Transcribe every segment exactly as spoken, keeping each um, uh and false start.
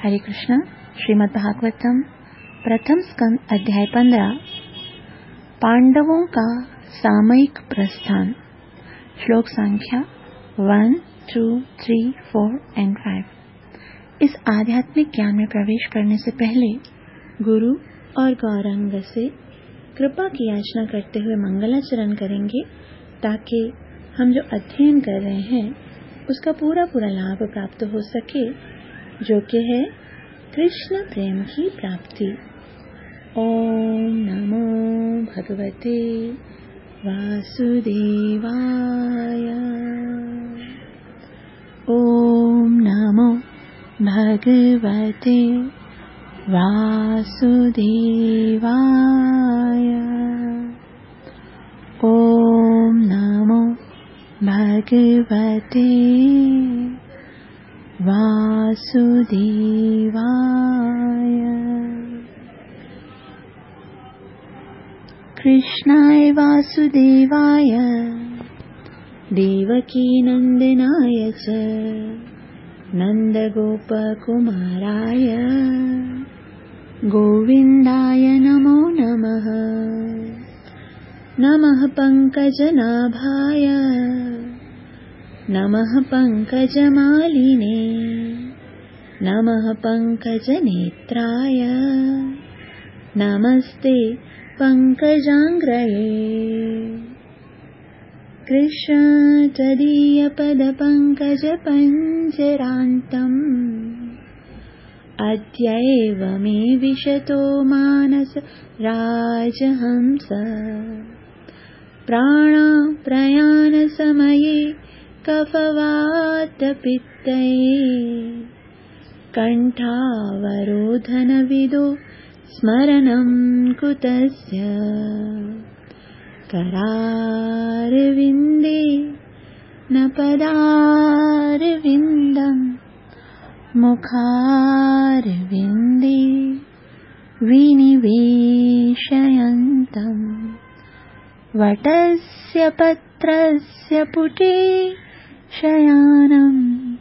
हरे कृष्णा। श्रीमद् भागवतम प्रथम स्कंद अध्याय पंद्रह, पांडवों का सामयिक प्रस्थान। श्लोक संख्या one, two, three, four and five. इस आध्यात्मिक ज्ञान में प्रवेश करने से पहले गुरु और गौरांग से कृपा की याचना करते हुए मंगलाचरण करेंगे, ताकि हम जो अध्ययन कर रहे हैं उसका पूरा पूरा लाभ प्राप्त हो सके, जो कि है कृष्ण प्रेम की प्राप्ति। ओम नमो भगवते वासुदेवाय। ओम नमो भगवते वासुदेवाय। ओम नमो भगवते वासुदेवाय। कृष्णाय वासुदेवाय देवकी नंदनाय च नंदगोपकुमाराय गोविन्दाय नमो नमः। नमः पंकजनाभाय नमः पंकजमालिने नमः पंकजनेत्राय नमस्ते पंकजांग्रये। कृष्ण तदीयपदपङ्कजपञ्जरान्तम् अद्यैव मे विशतो मानस राजहंस। प्राणाप्रयाणसमये कफवातपित्तये कण्ठावरोधनविदो स्मरणं कुतस्य। करारविन्दे न पदारविन्दम् मुखारविन्दे विनिवेशयन्तम्। वटस्य पत्रस्य पुटे शयानम्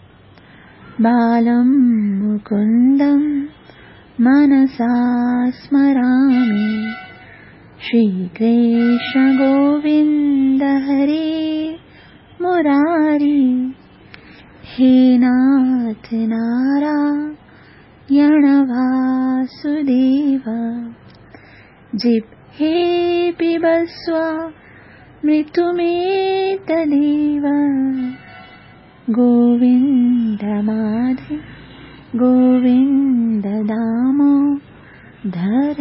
बालं मुकुन्दं मनसा स्मरामि। श्रीकृष्ण गोविन्द हरे मुरारी। हे नाथ नारायण वासुदेव। जिह्वे पिबस्व मृत्युमेतदेव। गोविन्द माधव गोविन्द दामोदर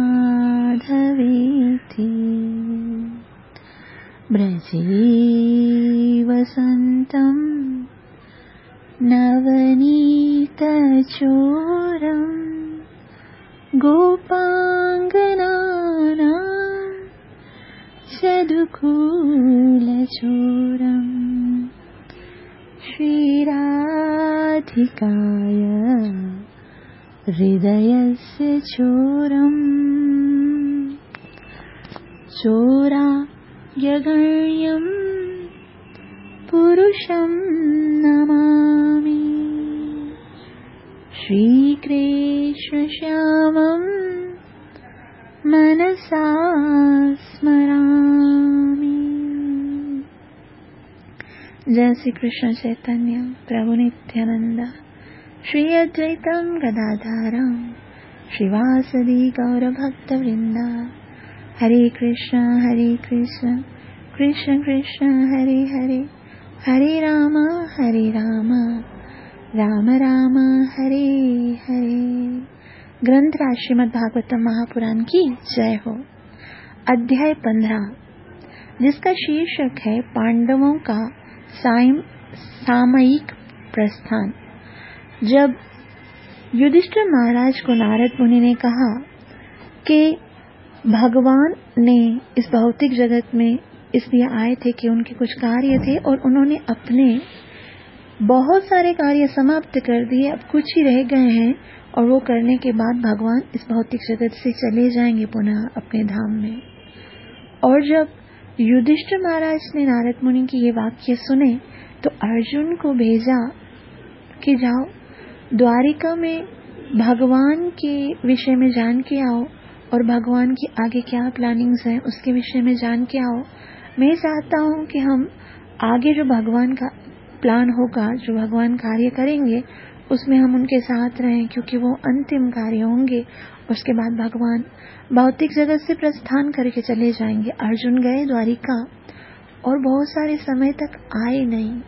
माधवेति। ब्रजे वसन्तं नवनीतचोरं गोपाङ्गनानां सद्कुलचोरम्। श्रीराधिकाय हृदयस्य चोरम्। चोरायगण्यं पुरुषं नमामि। श्रीकृष्ण श्यामं मनसा स्मरामि। जय श्री कृष्ण चैतन्य प्रभु नित्यानंद श्री अद्वैतम गदाधरम श्रीवासदि गौर भक्त वृंदा। हरे कृष्ण हरे कृष्ण कृष्ण कृष्ण हरे हरे हरे राम हरे राम राम राम हरे हरे। ग्रंथराज श्रीमद् भागवतम महापुराण की जय हो। अध्याय पंद्रह, जिसका शीर्षक है पांडवों का सामयिक प्रस्थान। जब युधिष्ठिर महाराज को नारद मुनि ने कहा कि भगवान ने इस भौतिक जगत में इसलिए आए थे कि उनके कुछ कार्य थे और उन्होंने अपने बहुत सारे कार्य समाप्त कर दिए, अब कुछ ही रह गए हैं और वो करने के बाद भगवान इस भौतिक जगत से चले जाएंगे पुनः अपने धाम में। और जब युधिष्ठिर महाराज ने नारद मुनि की ये वाक्य सुने तो अर्जुन को भेजा कि जाओ द्वारिका में भगवान के विषय में जान के आओ और भगवान की आगे क्या प्लानिंग्स हैं उसके विषय में जान के आओ। मैं चाहता हूँ कि हम आगे जो भगवान का प्लान होगा, जो भगवान कार्य करेंगे, उसमें हम उनके साथ रहें, क्योंकि वो अंतिम कार्य होंगे। उसके बाद भगवान भौतिक जगत से प्रस्थान करके चले जाएंगे। अर्जुन गए द्वारिका और बहुत सारे समय तक आए नहीं।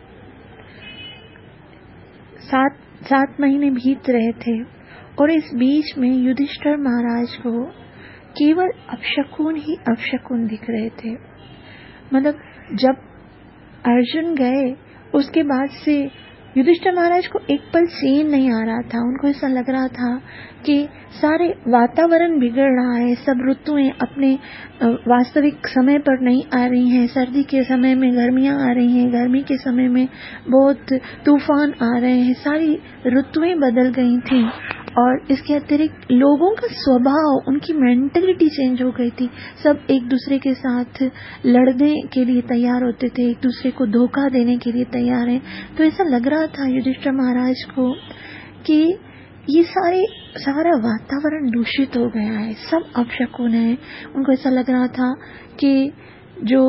सात सात महीने बीत रहे थे और इस बीच में युधिष्ठिर महाराज को केवल अपशकुन ही अपशकुन दिख रहे थे। मतलब जब अर्जुन गए उसके बाद से युधिष्ठिर महाराज को एक पल चैन नहीं आ रहा था। उनको ऐसा लग रहा था कि सारे वातावरण बिगड़ रहा है, सब ऋतुएं अपने वास्तविक समय पर नहीं आ रही हैं। सर्दी के समय में गर्मियां आ रही हैं, गर्मी के समय में बहुत तूफान आ रहे हैं, सारी ऋतुएं बदल गई थी। और इसके अतिरिक्त लोगों का स्वभाव, उनकी मेंटलिटी चेंज हो गई थी। सब एक दूसरे के साथ लड़ने के लिए तैयार होते थे, एक दूसरे को धोखा देने के लिए तैयार हैं। तो ऐसा लग रहा था युधिष्ठिर महाराज को कि ये सारे सारा वातावरण दूषित हो गया है, सब अपशकुन है। उनको ऐसा लग रहा था कि जो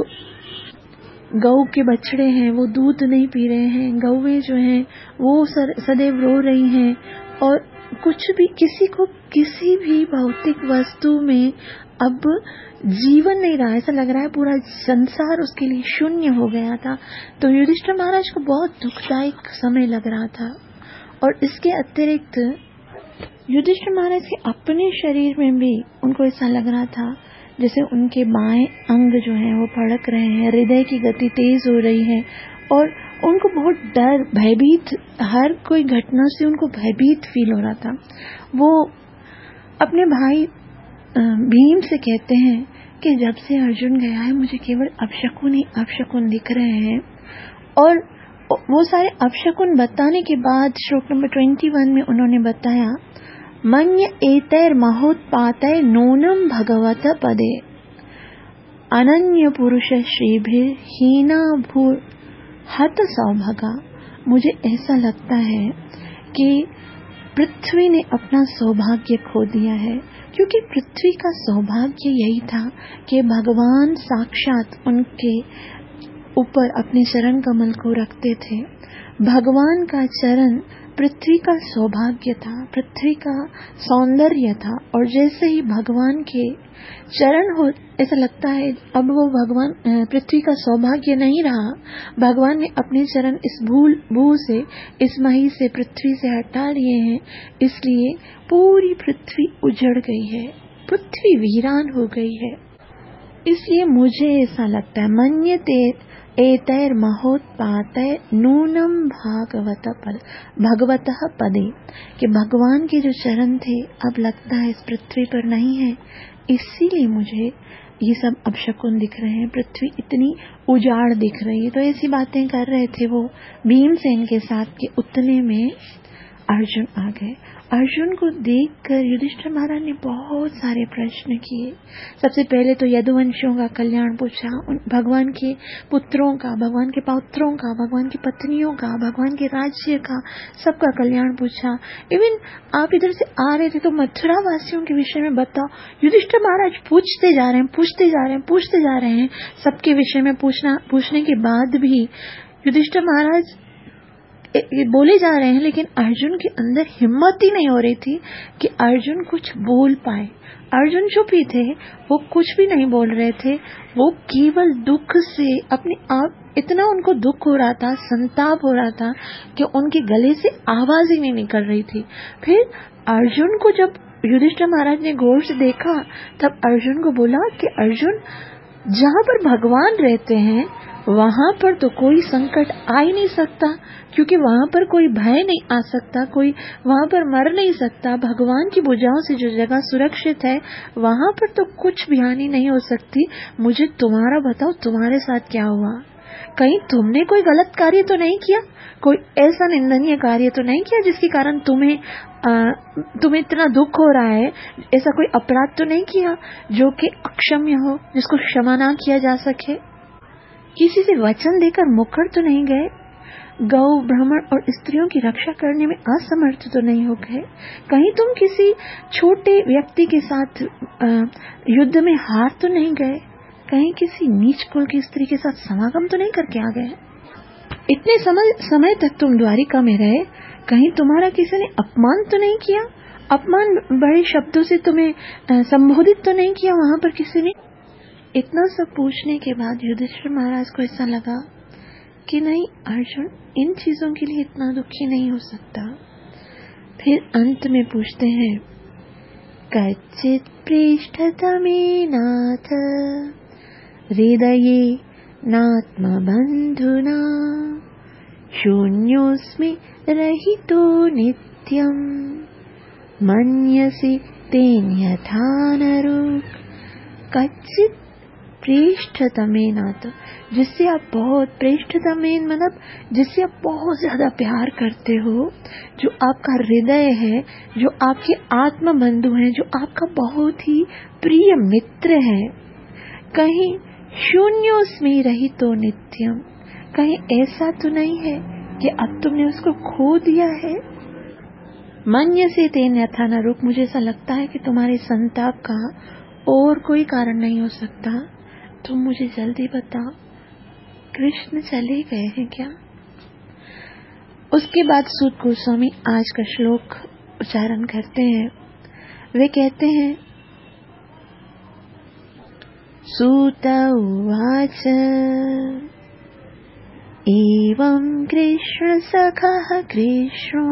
गऊ के बछड़े हैं वो दूध नहीं पी रहे हैं, गौएं जो हैं वो सदैव रो रही हैं, और कुछ भी, किसी को किसी भी भौतिक वस्तु में अब जीवन नहीं रहा। ऐसा लग रहा है पूरा संसार उसके लिए शून्य हो गया था। तो युधिष्ठिर महाराज को बहुत दुखदायक समय लग रहा था। और इसके अतिरिक्त युधिष्ठिर महाराज के अपने शरीर में भी उनको ऐसा लग रहा था जैसे उनके बाएं अंग जो हैं वो फड़क रहे हैं, हृदय की गति तेज हो रही है, और उनको बहुत डर, भयभीत, हर कोई घटना से उनको भयभीत फील हो रहा था। वो अपने भाई भीम से कहते हैं कि जब से अर्जुन गया है मुझे केवल अपशकुन ही अपशकुन दिख रहे हैं। और वो सारे अपशकुन बताने के बाद श्लोक नंबर इक्कीस में उन्होंने बताया, मन्य एतैर महोत्पातैर नूनम भगवत पदे अनन्य पुरुष श्रीभिर हीना भूर हत सौभागा। मुझे ऐसा लगता है कि पृथ्वी ने अपना सौभाग्य खो दिया है, क्योंकि पृथ्वी का सौभाग्य यही था कि भगवान साक्षात उनके ऊपर अपने चरण कमल को रखते थे। भगवान का चरण पृथ्वी का सौभाग्य था, पृथ्वी का सौंदर्य था। और जैसे ही भगवान के चरण हो, ऐसा लगता है अब वो भगवान पृथ्वी का सौभाग्य नहीं रहा। भगवान ने अपने चरण इस भूल भू से, इस मही से, पृथ्वी से हटा लिए हैं, इसलिए पूरी पृथ्वी उजड़ गई है, पृथ्वी वीरान हो गई है। इसलिए मुझे ऐसा लगता है, मन्यते एतैर महोत्पातैर नूनम भागवत पद भगवतः पदे, कि भगवान के जो चरण थे अब लगता है इस पृथ्वी पर नहीं है। इसीलिए मुझे ये सब अपशकुन दिख रहे हैं, पृथ्वी इतनी उजाड़ दिख रही है। तो ऐसी बातें कर रहे थे वो भीमसेन के साथ के उतने में अर्जुन आ गए। अर्जुन को देखकर युधिष्ठिर महाराज ने बहुत सारे प्रश्न किए। सबसे पहले तो यदुवंशियों का कल्याण पूछा, उन भगवान के पुत्रों का, भगवान के पौत्रों का, भगवान की पत्नियों का, भगवान के राज्य का, सबका कल्याण पूछा। इवन आप इधर से आ रहे थे तो मथुरा वासियों के विषय में बताओ। युधिष्ठिर महाराज पूछते जा रहे हैं, पूछते जा रहे हैं, पूछते जा रहे हैं। सबके विषय में पूछना पूछने के बाद भी युधिष्ठिर महाराज बोले जा रहे हैं, लेकिन अर्जुन के अंदर हिम्मत ही नहीं हो रही थी कि अर्जुन कुछ बोल पाए। अर्जुन चुप ही थे, वो कुछ भी नहीं बोल रहे थे। वो केवल दुख से अपने आप, इतना उनको दुख हो रहा था, संताप हो रहा था कि उनके गले से आवाज ही नहीं निकल रही थी। फिर अर्जुन को जब युधिष्ठिर महाराज ने गौर से देखा, तब अर्जुन को बोला कि अर्जुन, जहाँ पर भगवान रहते हैं वहां पर तो कोई संकट आ ही नहीं सकता, क्योंकि वहां पर कोई भय नहीं आ सकता, कोई वहां पर मर नहीं सकता। भगवान की भुजाओं से जो जगह सुरक्षित है वहां पर तो कुछ भी हानि नहीं हो सकती। मुझे तुम्हारा बताओ, तुम्हारे साथ क्या हुआ? कहीं तुमने कोई गलत कार्य तो नहीं किया, कोई ऐसा निंदनीय कार्य तो नहीं किया जिसके कारण तुम्हें आ, तुम्हें इतना दुख हो रहा है? ऐसा कोई अपराध तो नहीं किया जो कि अक्षम्य हो, जिसको क्षमा ना किया जा सके? किसी से वचन देकर मुकर तो नहीं गए? गौ ब्राह्मण और स्त्रियों की रक्षा करने में असमर्थ तो नहीं हो गए? कहीं तुम किसी छोटे व्यक्ति के साथ युद्ध में हार तो नहीं गए? कहीं किसी नीच कुल की स्त्री के साथ समागम तो नहीं करके आ गए? इतने समय समय तक तुम द्वारिका में रहे, कहीं तुम्हारा किसी ने अपमान तो नहीं किया? अपमान बड़े शब्दों से तुम्हें संबोधित तो नहीं किया वहां पर किसी ने? इतना सब पूछने के बाद युधिष्ठिर महाराज को ऐसा लगा कि नहीं, अर्जुन इन चीजों के लिए इतना दुखी नहीं हो सकता। फिर अंत में पूछते हैं, कच्चित् पृष्ठतमे नाथ हृदये नात्मबन्धुना शून्योऽस्मि रहितो नित्यं मन्यसे तेन्यथा नरुक्। कच्चित् पृष्ठतमे नाथ, जिससे आप बहुत, पृष्ठतमेन मतलब जिससे आप बहुत ज्यादा प्यार करते हो, जो आपका हृदय है, जो आपके आत्म बंधु हैं, जो आपका बहुत ही प्रिय मित्र है। कहीं शून्योस्मि रहितो नित्यम, कहीं ऐसा तो नहीं है कि अब तुमने उसको खो दिया है? मन्यसे तेन्यथा नरुक्, मुझे ऐसा लगता है कि तुम्हारे संताप का और कोई कारण नहीं हो सकता। तुम मुझे जल्दी बताओ, कृष्ण चले गए हैं क्या? उसके बाद सूत गोस्वामी आज का श्लोक उच्चारण करते हैं। वे कहते हैं, सूत उवाच एवं कृष्ण सखः कृष्णो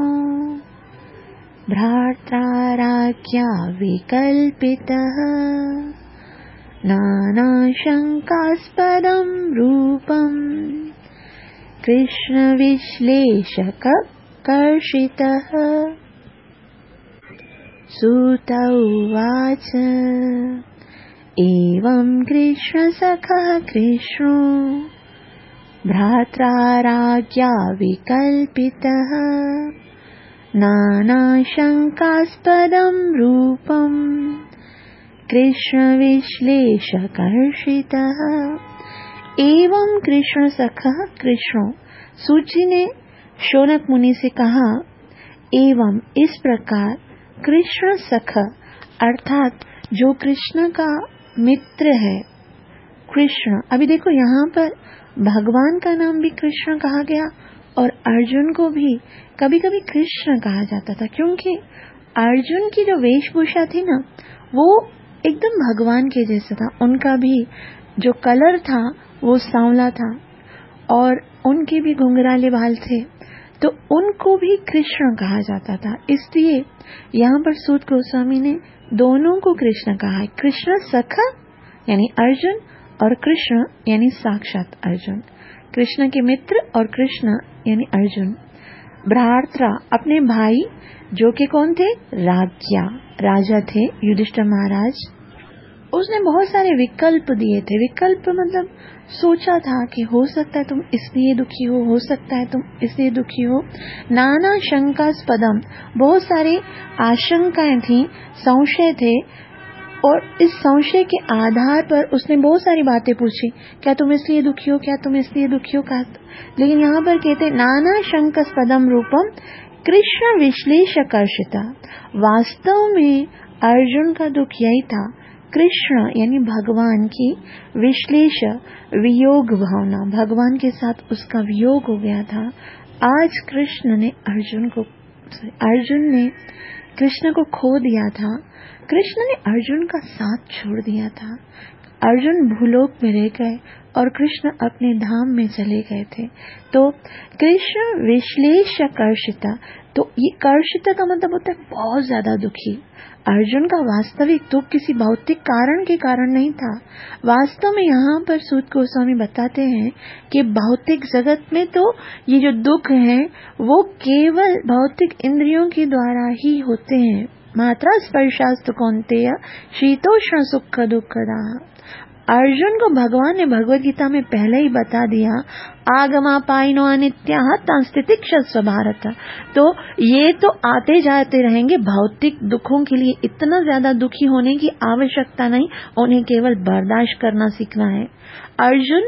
भ्रात्रा राज्ञा विकल्पितः नानाशङ्कास्पदं रूपं कृष्ण विश्लेषकर्षितः। सूत उवाच एवं कृष्ण सखः कृष्णो भ्रात्रा राज्ञा विकल्पितः नानाशङ्कास्पदं रूपं कृष्ण विश्लेषकर्षितः। एवं कृष्ण सखः कृष्णो, सूची ने शौनक मुनि से कहा, एवं इस प्रकार कृष्ण सख अर्थात जो कृष्ण का मित्र है, कृष्ण। अभी देखो यहाँ पर भगवान का नाम भी कृष्ण कहा गया और अर्जुन को भी कभी कभी कृष्ण कहा जाता था, क्योंकि अर्जुन की जो वेशभूषा थी ना, वो एकदम भगवान के जैसा था। उनका भी जो कलर था वो सांवला था और उनके भी घुंघराले बाल थे, तो उनको भी कृष्ण कहा जाता था। इसलिए यहाँ पर सूत गोस्वामी ने दोनों को कृष्ण कहा है। कृष्ण सखा यानी अर्जुन और कृष्ण यानी साक्षात अर्जुन, कृष्ण के मित्र और कृष्ण यानी अर्जुन। भ्रात्रा अपने भाई जो कि कौन थे? राज्ञा, राजा थे युधिष्ठिर महाराज। उसने बहुत सारे विकल्प दिए थे। विकल्प मतलब सोचा था कि हो सकता है तुम इसलिए दुखी हो हो सकता है तुम इसलिए दुखी हो। नाना शंकास्पदम, बहुत सारी आशंकाएं थी, संशय थे, और इस संशय के आधार पर उसने बहुत सारी बातें पूछी। क्या तुम इसलिए दुखी हो, क्या तुम इसलिए दुखी हो, कहा। लेकिन यहाँ पर कहते नाना शंकास्पदम रूपम कृष्ण विश्लेषकर्षिता। वास्तव में अर्जुन का दुख यही था, कृष्ण यानी भगवान की विश्लेष वियोग भावना, भगवान के साथ उसका वियोग हो गया था। आज कृष्ण ने अर्जुन को अर्जुन ने कृष्ण को खो दिया था। कृष्ण ने अर्जुन का साथ छोड़ दिया था। अर्जुन भूलोक में रह गए और कृष्ण अपने धाम में चले गए थे। तो कृष्ण विश्लेषकर्षिता, तो ये कर्षिता का मतलब होता है बहुत ज्यादा दुखी। अर्जुन का वास्तविक दुख किसी भौतिक कारण के कारण नहीं था। वास्तव में यहाँ पर सूत गोस्वामी बताते हैं कि भौतिक जगत में तो ये जो दुख है वो केवल भौतिक इंद्रियों के द्वारा ही होते हैं। मात्रा स्पर्शास्तु कौन्तेय शीतोष्ण सुख दुखदा। अर्जुन को भगवान ने भगवद गीता में पहले ही बता दिया, आगमा पाइनो अनित्याः तंस्तितिक्षस्व भारत। तो ये तो आते जाते रहेंगे, भौतिक दुखों के लिए इतना ज्यादा दुखी होने की आवश्यकता नहीं, उन्हें केवल बर्दाश्त करना सीखना है। अर्जुन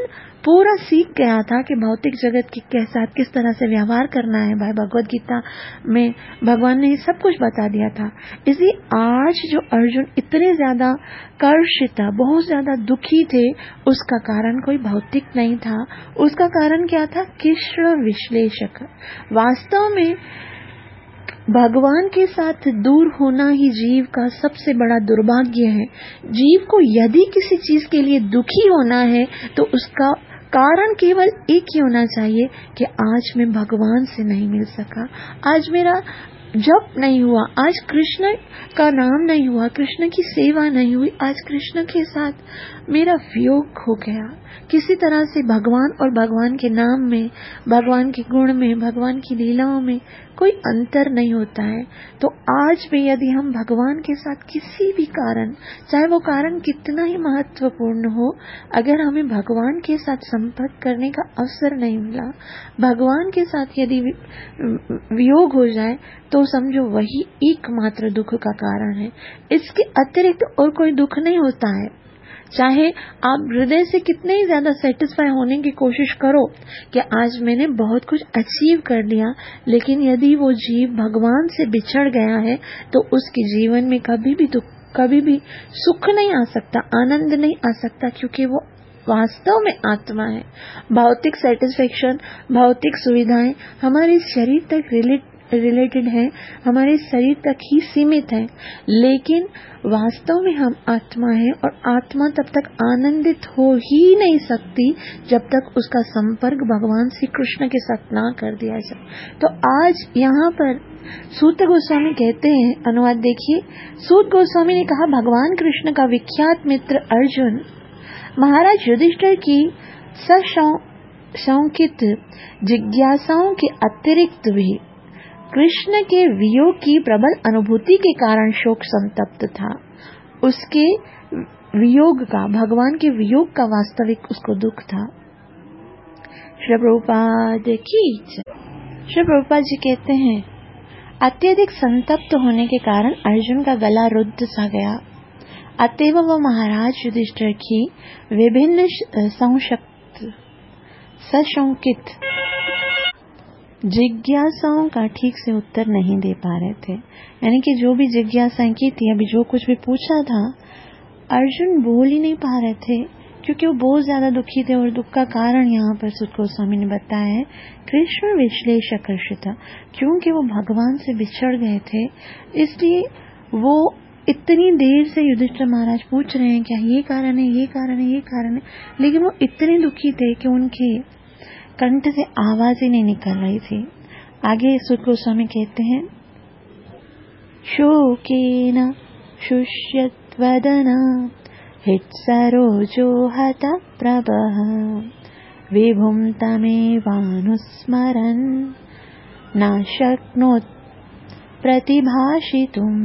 पूरा सीख गया था कि भौतिक जगत के साथ किस तरह से व्यवहार करना है। भाई भगवत गीता में भगवान ने सब कुछ बता दिया था। इसलिए आज जो अर्जुन इतने ज्यादा कर्षित, बहुत ज्यादा दुखी थे, उसका कारण कोई भौतिक नहीं था। उसका कारण क्या था? कृष्ण विश्लेषक। वास्तव में भगवान के साथ दूर होना ही जीव का सबसे बड़ा दुर्भाग्य है। जीव को यदि किसी चीज के लिए दुखी होना है तो उसका कारण केवल एक ही होना चाहिए कि आज मैं भगवान से नहीं मिल सका, आज मेरा जप नहीं हुआ, आज कृष्ण का नाम नहीं हुआ, कृष्ण की सेवा नहीं हुई, आज कृष्ण के साथ मेरा वियोग हो गया। किसी तरह से भगवान और भगवान के नाम में, भगवान के गुण में, भगवान की लीलाओं में कोई अंतर नहीं होता है। तो आज भी यदि हम भगवान के साथ किसी भी कारण, चाहे वो कारण कितना ही महत्वपूर्ण हो, अगर हमें भगवान के साथ संपर्क करने का अवसर नहीं मिला, भगवान के साथ यदि वियोग हो जाए, तो समझो वही एकमात्र दुख का कारण है। इसके अतिरिक्त और कोई दुख नहीं होता है। चाहे आप हृदय से कितने ही ज्यादा सेटिस्फाई होने की कोशिश करो कि आज मैंने बहुत कुछ अचीव कर लिया, लेकिन यदि वो जीव भगवान से बिछड़ गया है तो उसके जीवन में कभी भी दुख, कभी भी सुख नहीं आ सकता, आनंद नहीं आ सकता, क्योंकि वो वास्तव में आत्मा है। भौतिक सेटिस्फेक्शन, भौतिक सुविधाएं हमारे शरीर तक रिलेट रिलेटेड है, हमारे शरीर तक ही सीमित है, लेकिन वास्तव में हम आत्मा है और आत्मा तब तक आनंदित हो ही नहीं सकती जब तक उसका संपर्क भगवान श्री कृष्ण के साथ ना कर दिया जाए। तो आज यहाँ पर सूत गोस्वामी कहते हैं, अनुवाद देखिए। सूत गोस्वामी ने कहा, भगवान कृष्ण का विख्यात मित्र अर्जुन महाराज युधिष्ठिर की सशंकित जिज्ञासाओं के अतिरिक्त भी कृष्ण के वियोग की प्रबल अनुभूति के कारण शोक संतप्त था। उसके वियोग का, भगवान के वियोग का वास्तविक उसको दुख था। श्री प्रभुपाद की श्री प्रभुपाद जी कहते हैं, अत्यधिक संतप्त होने के कारण अर्जुन का गला रुद्ध सा गया। अतएव वह महाराज युधिष्ठिर की विभिन्न संशक्त सशंकित जिज्ञासाओं का ठीक से उत्तर नहीं दे पा रहे थे। यानी कि जो भी जिज्ञासाएं की थी, अभी जो कुछ भी पूछा था, अर्जुन बोल ही नहीं पा रहे थे, क्योंकि वो बहुत ज्यादा दुखी थे। और दुख का कारण यहाँ पर सूत गोस्वामी ने बताया है, कृष्ण विश्लेषक था, क्योंकि वो भगवान से बिछड़ गए थे। इसलिए वो इतनी देर से युधिष्ठिर महाराज पूछ रहे हैं, क्या ये कारण है, ये कारण है, ये कारण है, लेकिन वो इतने दुखी थे कि उनके कंठ से आवाज ही नहीं निकल रही थी। आगे सूत गोस्वामी कहते हैं, शोकेन शुष्यत्वदना हित्सरोजो हत प्रभः विभुं तमेवानुस्मरन् न शक्नोत् प्रतिभाषितुम्।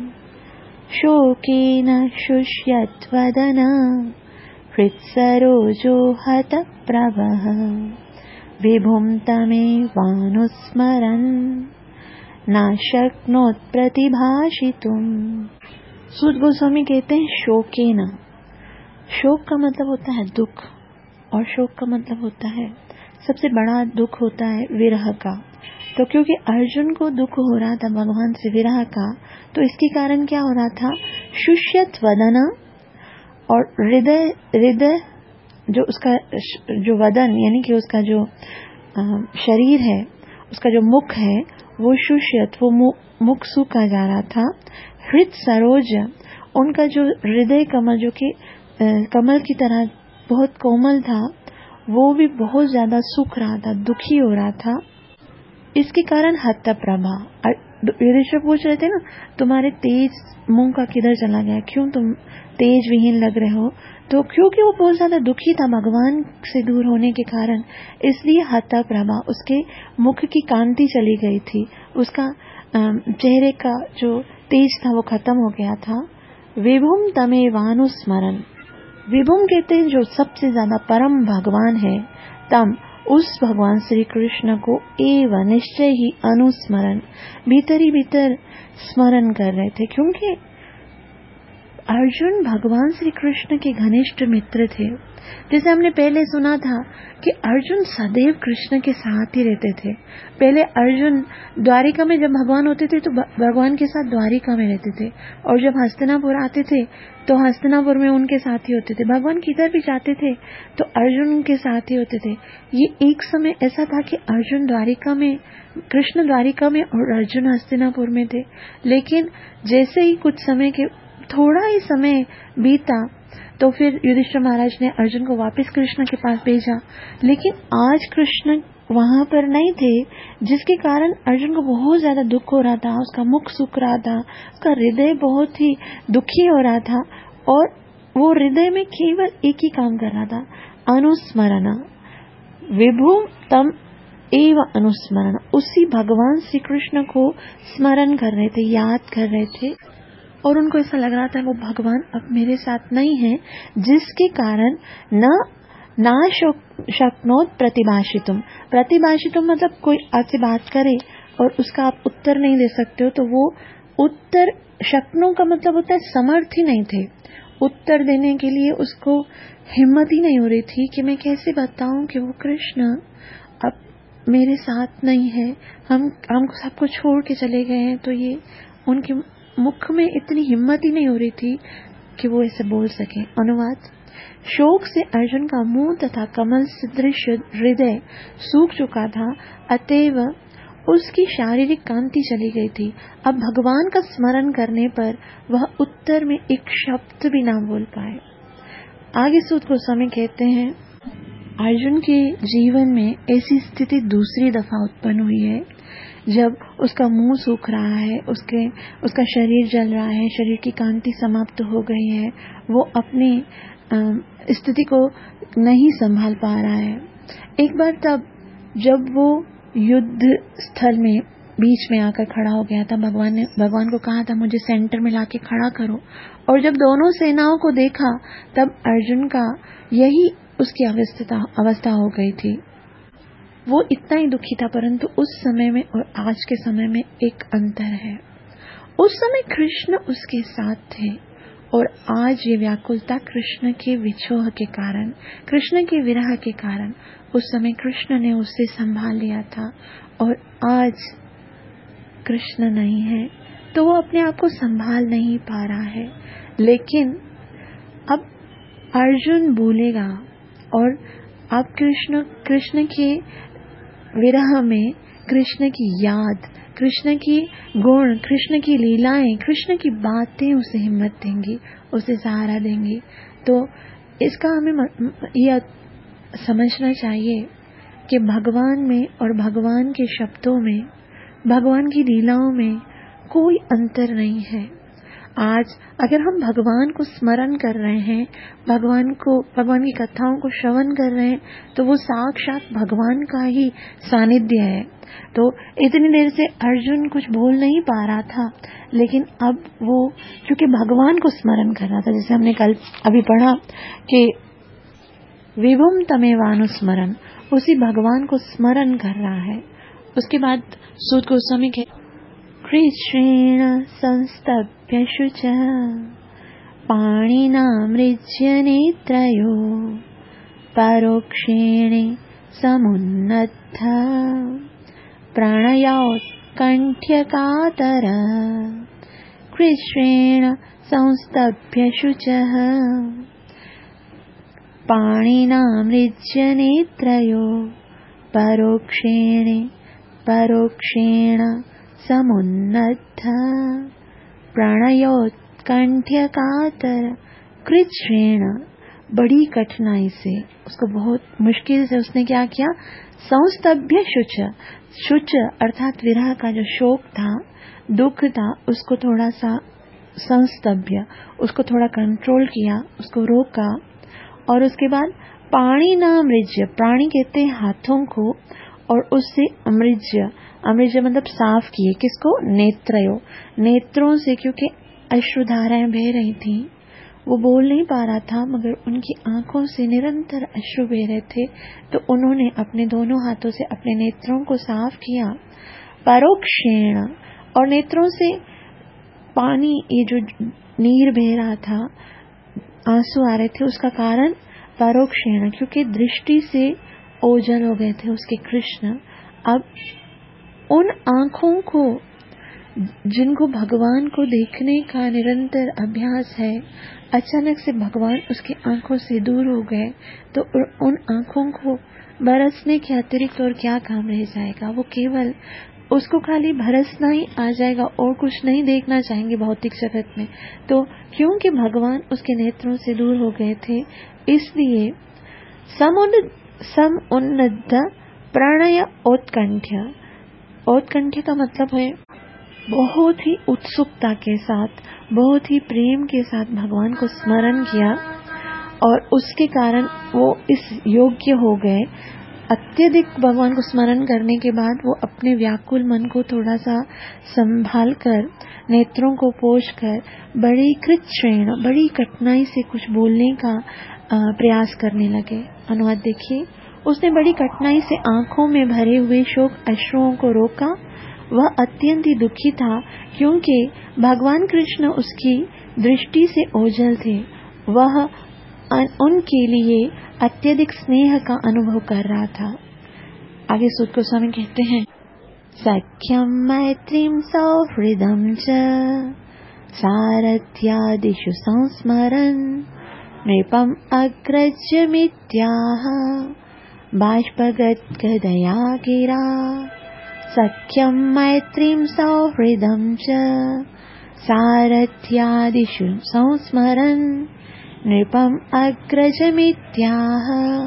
शोकेन शुष्यत्वदना हित्सरोजो हत प्रभः विभुं तमेवानुस्मरन् न शक्नोत् प्रतिभाषितुम्। सूत गोस्वामी कहते हैं, शोकेन, शोक का मतलब होता है दुख, और शोक का मतलब होता है, सबसे बड़ा दुख होता है विरह का। तो क्योंकि अर्जुन को दुख हो रहा था भगवान से विरह का, तो इसके कारण क्या हो रहा था, शुष्यत्वदना, और हृदय हृदय जो उसका जो वदन यानी कि उसका जो शरीर है, उसका जो मुख है, वो शुष्यत, वो मुख सूखा जा रहा था। हृद सरोज, उनका जो हृदय कमल, जो कि कमल की तरह बहुत कोमल था, वो भी बहुत ज्यादा सूख रहा था, दुखी हो रहा था। इसके कारण हत प्रभा, युधिष्ठिर पूछ रहे थे ना, तुम्हारे तेज मुंह का किधर चला गया, क्यों तुम तेज विहीन लग रहे हो? तो क्योंकि वो बहुत ज्यादा दुखी था भगवान से दूर होने के कारण, इसलिए हत प्रभा, उसके मुख की कांति चली गई थी, उसका चेहरे का जो तेज था वो खत्म हो गया था। विभुम तमेवानुस्मरन्, विभुम कहते हैं जो सबसे ज्यादा परम भगवान है, तम, उस भगवान श्री कृष्ण को एवं निश्चय ही अनुस्मरण, भीतर ही भीतर स्मरण कर रहे थे। क्योंकि अर्जुन भगवान श्री कृष्ण के घनिष्ठ मित्र थे। जैसे हमने पहले सुना था कि अर्जुन सदैव कृष्ण के साथ ही रहते थे। पहले अर्जुन द्वारिका में जब भगवान होते थे तो भगवान के साथ द्वारिका में रहते थे, और जब हस्तिनापुर आते थे तो हस्तिनापुर में उनके साथ ही होते थे। भगवान किधर भी जाते थे तो अर्जुन उनके साथ ही होते थे। ये एक समय ऐसा था कि अर्जुन द्वारिका में, कृष्ण द्वारिका में और अर्जुन हस्तिनापुर में थे। लेकिन जैसे ही कुछ समय के थोड़ा ही समय बीता तो फिर युधिष्ठिर महाराज ने अर्जुन को वापस कृष्ण के पास भेजा। लेकिन आज कृष्ण वहां पर नहीं थे, जिसके कारण अर्जुन को बहुत ज्यादा दुख हो रहा था। उसका मुख सूख रहा था, उसका हृदय बहुत ही दुखी हो रहा था, और वो हृदय में केवल एक ही काम कर रहा था, अनुस्मरण विभु तम एव अनुस्मरण। उसी भगवान श्री कृष्ण को स्मरण कर रहे थे, याद कर रहे थे, और उनको ऐसा लग रहा था वो भगवान अब मेरे साथ नहीं है, जिसके कारण न ना शक्नोत प्रतिभाषितुम। प्रतिभाषितुम मतलब कोई आपसे बात करे और उसका आप उत्तर नहीं दे सकते हो, तो वो उत्तर शक्नों का मतलब होता है समर्थ ही नहीं थे उत्तर देने के लिए। उसको हिम्मत ही नहीं हो रही थी कि मैं कैसे बताऊं कि वो कृष्ण अब मेरे साथ नहीं है, हम हमको सबको छोड़ के चले गए हैं। तो ये उनके मुख में इतनी हिम्मत ही नहीं हो रही थी कि वो ऐसे बोल सके। अनुवाद: शोक से अर्जुन का मुंह तथा कमल सदृश हृदय सूख चुका था, अतएव उसकी शारीरिक कांति चली गई थी। अब भगवान का स्मरण करने पर वह उत्तर में एक शब्द भी ना बोल पाए। आगे सूत गोस्वामी कहते हैं, अर्जुन के जीवन में ऐसी स्थिति दूसरी दफा उत्पन्न हुई है जब उसका मुंह सूख रहा है, उसके उसका शरीर जल रहा है, शरीर की कांति समाप्त हो गई है, वो अपनी स्थिति को नहीं संभाल पा रहा है। एक बार तब जब वो युद्ध स्थल में बीच में आकर खड़ा हो गया था, भगवान ने भगवान को कहा था मुझे सेंटर में लाके खड़ा करो, और जब दोनों सेनाओं को देखा तब अर्जुन का यही उसकी अवस्था अवस्था हो गई थी। वो इतना ही दुखी था, परंतु उस समय में और आज के समय में एक अंतर है। उस समय कृष्ण उसके साथ थे, और आज ये व्याकुलता कृष्ण के विछोह के कारण, कृष्ण के विरह के कारण उस समय कृष्ण ने उसे संभाल लिया था, और आज कृष्ण नहीं है तो वो अपने आप को संभाल नहीं पा रहा है। लेकिन अब अर्जुन बोलेगा, और अब कृष्ण कृष्ण के विरह में कृष्ण की याद, कृष्ण की गुण, कृष्ण की लीलाएं, कृष्ण की बातें उसे हिम्मत देंगी, उसे सहारा देंगी। तो इसका हमें यह समझना चाहिए कि भगवान में और भगवान के शब्दों में, भगवान की लीलाओं में कोई अंतर नहीं है। आज अगर हम भगवान को स्मरण कर रहे हैं, भगवान को भगवान की कथाओं को श्रवण कर रहे हैं, तो वो साक्षात भगवान का ही सानिध्य है। तो इतनी देर से अर्जुन कुछ बोल नहीं पा रहा था, लेकिन अब वो क्योंकि भगवान को स्मरण कर रहा था, जैसे हमने कल अभी पढ़ा कि विभुम तमेवानुस्मरण, उसी भगवान को स्मरण कर रहा है। उसके बाद सूत गोस्वामी के कृष्णेन संस्तभ्य शुचः पाणिना मृज्य नेत्रयो परोक्षेण समुन्नतः प्रणयोत्कण्ठ्यकातर। कृष्णेन संस्तभ्य शुचः पाणिना मृज्य नेत्रयो परोक्षेण परोक्षेण समुन्नतः प्रणयोत्कण्ठ्यकातर। कृच्छ्रेण, बड़ी कठिनाई से, उसको बहुत मुश्किल से उसने क्या किया, संस्तभ्य शुच, शुच अर्थात विरह का जो शोक था, दुख था, उसको थोड़ा सा संस्तभ्य, उसको थोड़ा कंट्रोल किया, उसको रोका। और उसके बाद पाणी ना अमृज्य, प्राणी कहते हैं हाथों को, और उससे अमृज्य, अमृज्य मतलब साफ किए, किसको, नेत्रयो, नेत्रों से, क्योंकि अश्रुधाराएं बह रही थी, वो बोल नहीं पा रहा था, मगर उनकी आंखों से निरंतर अश्रु बह रहे थे, तो उन्होंने अपने दोनों हाथों से अपने नेत्रों को साफ किया। परोक्षेण, और नेत्रों से पानी, ये जो नीर बह रहा था, आंसू आ रहे थे, उसका कारण परोक्षेण, क्योंकि दृष्टि से ओझल हो गए थे उसके कृष्ण। अब उन आंखों को, जिनको भगवान को देखने का निरंतर अभ्यास है, अचानक से भगवान उसकी आंखों से दूर हो गए, तो उन आंखों को बरसने के अतिरिक्त और क्या काम रह जाएगा। वो केवल उसको खाली बरसना ही आ जाएगा और कुछ नहीं देखना चाहेंगे भौतिक जगत में। तो क्योंकि भगवान उसके नेत्रों से दूर हो गए थे, इसलिए समुन्न सम उन्नत प्रणय औत्कंठ्य। औत्कंठ्य का मतलब है बहुत ही उत्सुकता के साथ, बहुत ही प्रेम के साथ भगवान को स्मरण किया, और उसके कारण वो इस योग्य हो गए। अत्यधिक भगवान को स्मरण करने के बाद वो अपने व्याकुल मन को थोड़ा सा संभाल कर, नेत्रों को पोंछ कर, बड़ी कृच्छ्रेण, बड़ी कठिनाई से कुछ बोलने का प्रयास करने लगे। अनुवाद देखिए, उसने बड़ी कठिनाई से आंखों में भरे हुए शोक अश्रुओं को रोका। वह अत्यंत ही दुखी था, क्योंकि भगवान कृष्ण उसकी दृष्टि से ओझल थे। वह उनके लिए अत्यधिक स्नेह का अनुभव कर रहा था। आगे सूत गोस्वामी कहते हैं, सख्यम मैत्रीम सौहृदम च सारथ्यादिषु संस्मरन् नृपम अग्रज्य मित्याह बाष्पगद्गदया गिरा। सख्यम मैत्रीम सौहृदम च सारथ्यादिषु संस्मरन् नृपम अग्रजमित्याह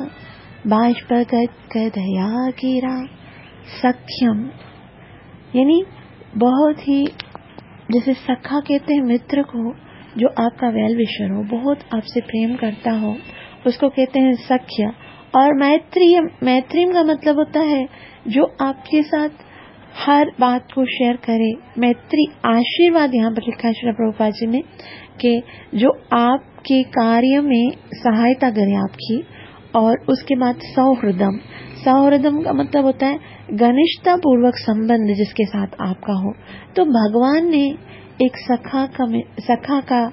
बाष्पगद्गदया गिरा। सख्यम यानी बहुत ही, जैसे सखा कहते हैं मित्र को, जो आपका वेल विशर हो, बहुत आपसे प्रेम करता हो, उसको कहते हैं सख्य। और मैत्री, मैत्रीम का मतलब होता है जो आपके साथ हर बात को शेयर करे। मैत्री आशीर्वाद यहाँ पर लिखा है श्रील प्रभुपाद जी ने, कि जो आपके कार्य में सहायता करे आपकी। और उसके बाद सौहृदम, सौहृदम का मतलब होता है घनिष्ठता पूर्वक संबंध जिसके साथ आपका हो। तो भगवान ने एक सखा का सखा का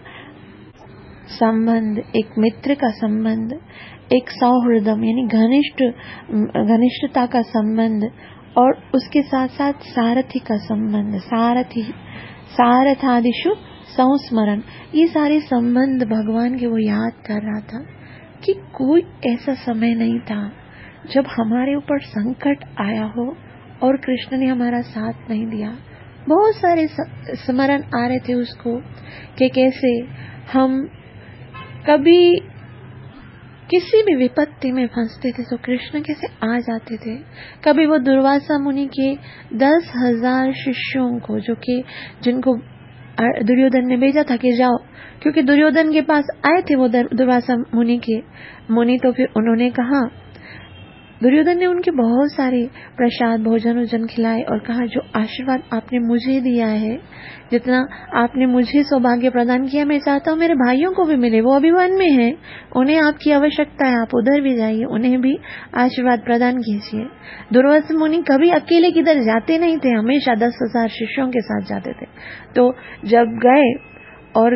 संबंध, एक मित्र का संबंध, एक सौहृदम यानी घनिष्ठ घनिष्ठता का संबंध, और उसके साथ साथ सारथी का संबंध, सारथी सारथादिषु संस्मरण, ये सारे संबंध भगवान के वो याद कर रहा था कि कोई ऐसा समय नहीं था जब हमारे ऊपर संकट आया हो और कृष्ण ने हमारा साथ नहीं दिया। बहुत सारे स्मरण आ रहे थे उसको कि कैसे हम कभी किसी भी विपत्ति में फंसते थे तो कृष्ण कैसे आ जाते थे। कभी वो दुर्वासा मुनि के दस हजार शिष्यों को, जो कि जिनको दुर्योधन ने भेजा था कि जाओ, क्योंकि दुर्योधन के पास आए थे वो दुर्वासा मुनि के मुनि, तो फिर उन्होंने कहा, दुर्योधन ने उनके बहुत सारे प्रसाद भोजन वोजन खिलाए और कहा, जो आशीर्वाद आपने मुझे दिया है, जितना आपने मुझे सौभाग्य प्रदान किया, मैं चाहता हूँ मेरे भाइयों को भी मिले, वो अभी वन में है, उन्हें आपकी आवश्यकता है, आप उधर भी जाइए, उन्हें भी आशीर्वाद प्रदान कीजिए। दुर्वासा मुनि कभी अकेले किधर जाते नहीं थे, हमेशा दस हजार शिष्यों के साथ जाते थे। तो जब गए और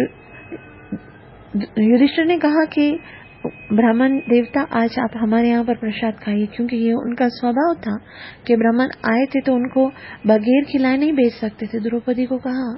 युधिष्ठिर ने कहा कि ब्राह्मण देवता, आज आप हमारे यहाँ पर प्रसाद खाइए, क्योंकि ये उनका स्वभाव था कि ब्राह्मण आए थे तो उनको बगैर खिलाए नहीं भेज सकते थे। द्रौपदी को कहा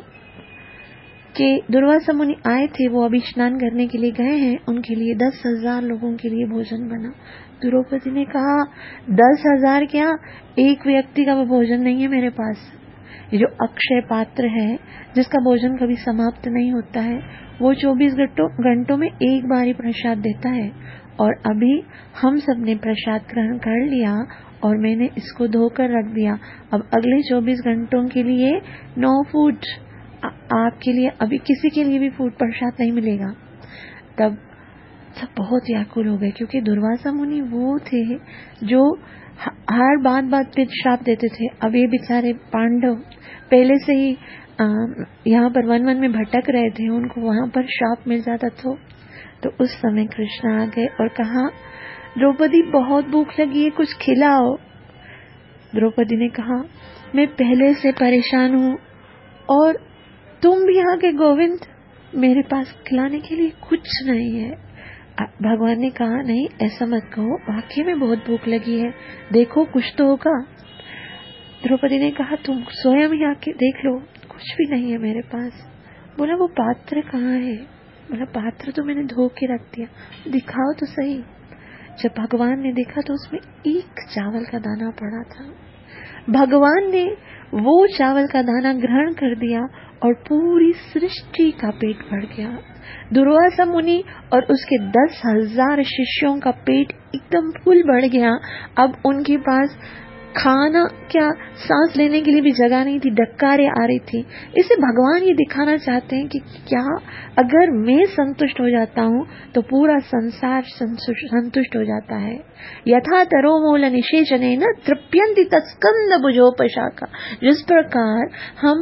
कि दुर्वासा मुनि आए थे, वो अभी स्नान करने के लिए गए हैं, उनके लिए दस हजार लोगों के लिए भोजन बना। द्रौपदी ने कहा, दस हजार क्या, एक व्यक्ति का वो भोजन नहीं है मेरे पास। ये जो अक्षय पात्र है, जिसका भोजन कभी समाप्त नहीं होता है, वो चौबीस घंटों में एक बार ही प्रसाद देता है, और अभी हम सब ने प्रसाद ग्रहण कर लिया और मैंने इसको धोकर रख दिया। अब अगले चौबीस घंटों के लिए नो फूड, आपके लिए अभी किसी के लिए भी फूड प्रसाद नहीं मिलेगा। तब सब बहुत व्याकुल हो गए, क्योंकि दुर्वासा मुनि वो थे जो हर बात बात पे श्राप देते थे। अब ये बेचारे पांडव पहले से ही यहाँ पर वन वन में भटक रहे थे, उनको वहां पर श्राप मिल जाता तो तो उस समय कृष्ण आ गए और कहा, द्रौपदी बहुत भूख लगी है, कुछ खिलाओ। द्रौपदी ने कहा, मैं पहले से परेशान हूँ और तुम भी आ गए गोविंद, मेरे पास खिलाने के लिए कुछ नहीं है। भगवान ने कहा नहीं, ऐसा मत कहो, वाकई में बहुत भूख लगी है, देखो कुछ तो होगा। द्रौपदी ने कहा तुम स्वयं ही आके देख लो, कुछ भी नहीं है मेरे पास। बोला वो पात्र कहाँ है? बोला पात्र तो मैंने धो के रख दिया, दिखाओ तो सही। जब भगवान ने देखा तो उसमें एक चावल का दाना पड़ा था। भगवान ने वो चावल का दाना ग्रहण कर दिया और पूरी सृष्टि का पेट भर गया। दुर्वासा मुनि और उसके दस हजार शिष्यों का पेट एकदम फुल बढ़ गया। अब उनके पास खाना क्या, सांस लेने के लिए भी जगह नहीं थी, डकारें आ रही थी। इसे भगवान ये दिखाना चाहते हैं कि क्या अगर मैं संतुष्ट हो जाता हूँ तो पूरा संसार संतुष्ट हो जाता है। यथा तरो मूल निषेचनेन तृप्यन्ति तत्स्कंद भुजोपशाखा। जिस प्रकार हम